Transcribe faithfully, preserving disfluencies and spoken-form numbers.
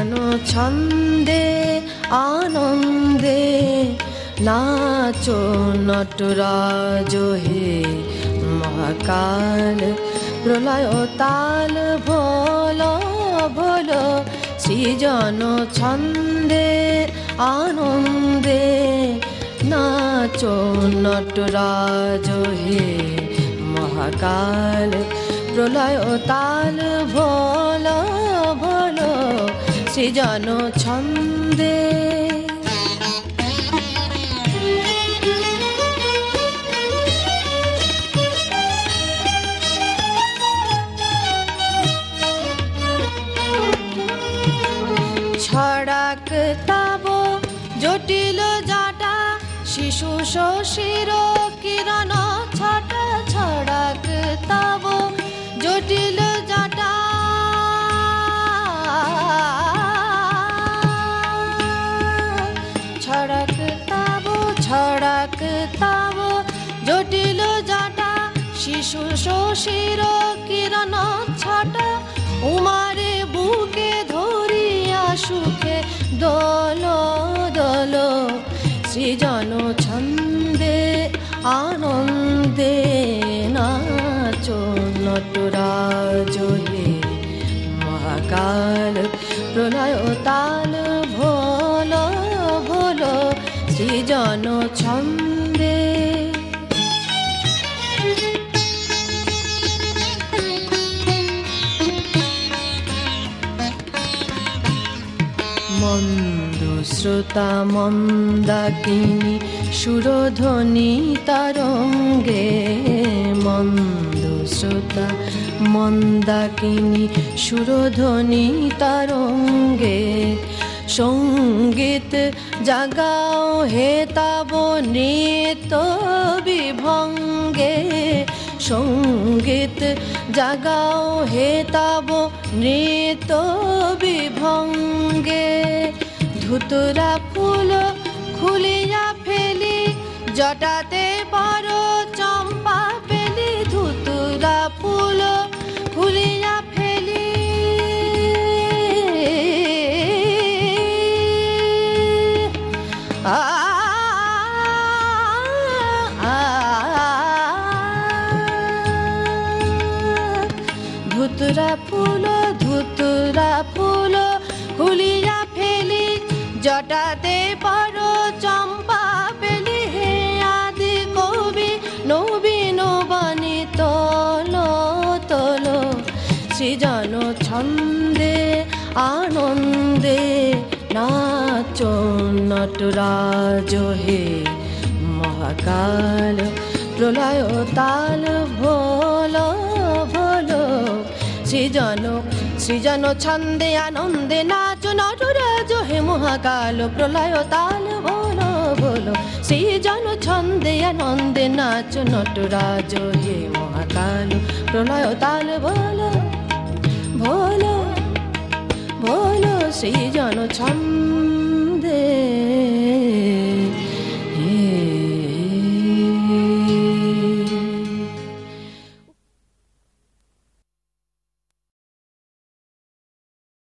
সৃজন ছন্দে আনন্দে নাচো নটরাজ হে মহাকাল প্রলয় তাল ভোলো ভোলো সৃজন ছন্দে আনন্দে নাচো নটরাজ হে মহাকাল প্রলয় তাল ভোলো ভোলো সৃজন ছন্দে ছড়াক তাব জটিল জাটা শিশু শশীর কিরণ ছটা ছড়াক তাব জটিল জাটা ছড়াক তাব ছড়াক তাব জটিল জাটা শিশু শশীর কিরণ ছটা উমারে বুকে ধরিয়া সুখে দোল দোল সৃজন ছন্দে আনন্দে নাচো নটরাজ হে মহাকাল প্রলয় তাল ভোলো ভোলো সৃজন ছন্দে মন্দ শ্রোতা মন্দাকিনী সুরধ্বনি তরঙ্গে মন্দ শ্রোতা মন্দাকিনী সুরধ্বনি তরঙ্গে সঙ্গীত জাগাও হে তাব নৃত্য বিভঙ্গে সঙ্গীত জাগাও হে তাব নৃত্য বিভঙ্গে ধুতুরা ফুল খুলিয়া ফেলি জটাতে বড় চম্পা পেলি ধুতুরা ফুল খুলিয়া ফেলি আ ধুতুরা ফুল ধুতুরা ফুল খুলিয়া ফেলি জটাতে বড় চম্পা পেলি হে আদি কবি নবীন বাণী তোল তোল সৃজন ছন্দে আনন্দে নাচো নটরাজ হে মহাকাল প্রলয় তাল ভোলো ভোলো সৃজন সৃজন ছন্দে আনন্দে নাচো নটরাজ হে মহাকাল প্রলয় তাল ভোলো ভোলো সৃজন ছন্দে আনন্দে নাচো নটরাজ হে মহাকাল প্রলয় তাল ভোলো ভোলো ভোলো সৃজন ছন্দে